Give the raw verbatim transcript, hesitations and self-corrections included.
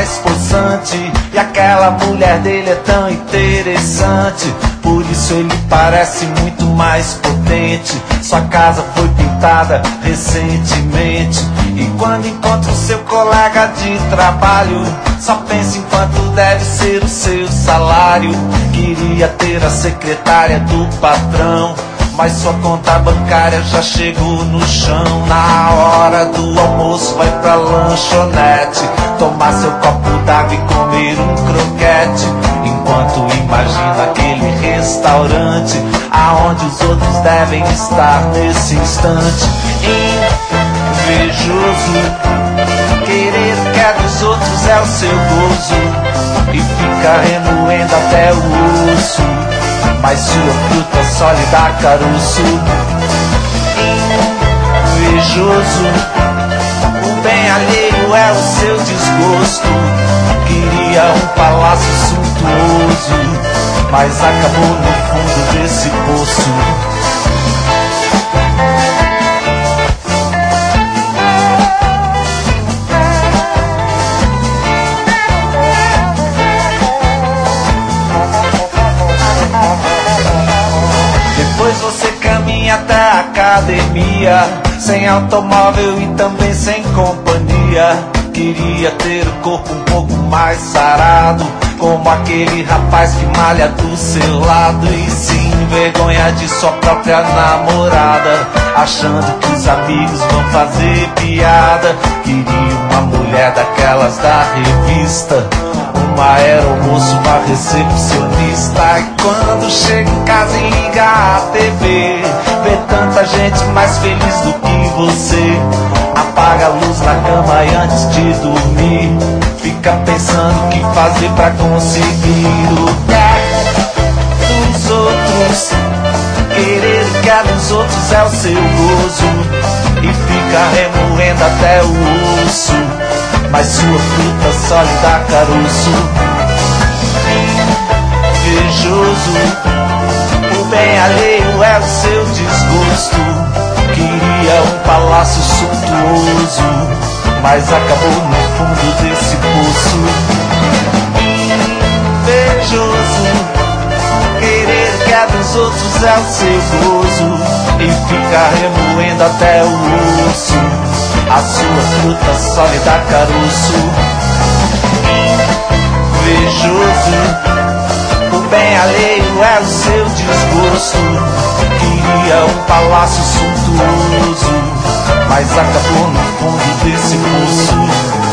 mais possante, e aquela mulher dele é tão interessante. Por isso ele parece muito mais potente. Sua casa foi pintada recentemente, e quando encontra o seu colega de trabalho, só pensa em quanto deve ser o seu salário. Queria ter a secretária do patrão, mas sua conta bancária já chegou no chão. Na hora do almoço vai pra lanchonete, tomar seu copo d'água e comer um croquete, enquanto imagina aquele restaurante aonde os outros devem estar nesse instante. Invejoso, querer o que é dos outros é o seu gozo, e fica remoendo até o osso, mas sua fruta só lhe dá caroço. Invejoso, o bem alheio é o seu desgosto. Queria um palácio suntuoso, mas acabou no fundo desse poço. Depois você caminha até a academia, sem automóvel e também sem companhia. Queria ter o corpo um pouco mais sarado, como aquele rapaz que malha do seu lado, e se envergonha de sua própria namorada, achando que os amigos vão fazer piada. Queria uma mulher daquelas da revista, uma aeromoça, uma recepcionista. E quando chega em casa e liga a T V, vê tanta gente mais feliz do que você. Apaga a luz na cama e antes de dormir, fica pensando o que fazer pra conseguir o que é dos outros. Querer o que é dos outros é o seu gozo, e fica remoendo até o osso, mas sua fruta só lhe dá caroço. Invejoso, o bem alheio é o seu desgosto. Queria um palácio suntuoso, mas acabou no fundo desse poço. Invejoso, querer o que é dos outros é o seu gozo, e fica remoendo até o osso, a sua fruta só lhe dá caroço. Invejoso, o bem alheio é o seu desgosto. Queria um palácio suntuoso, mas acabou no fundo desse poço.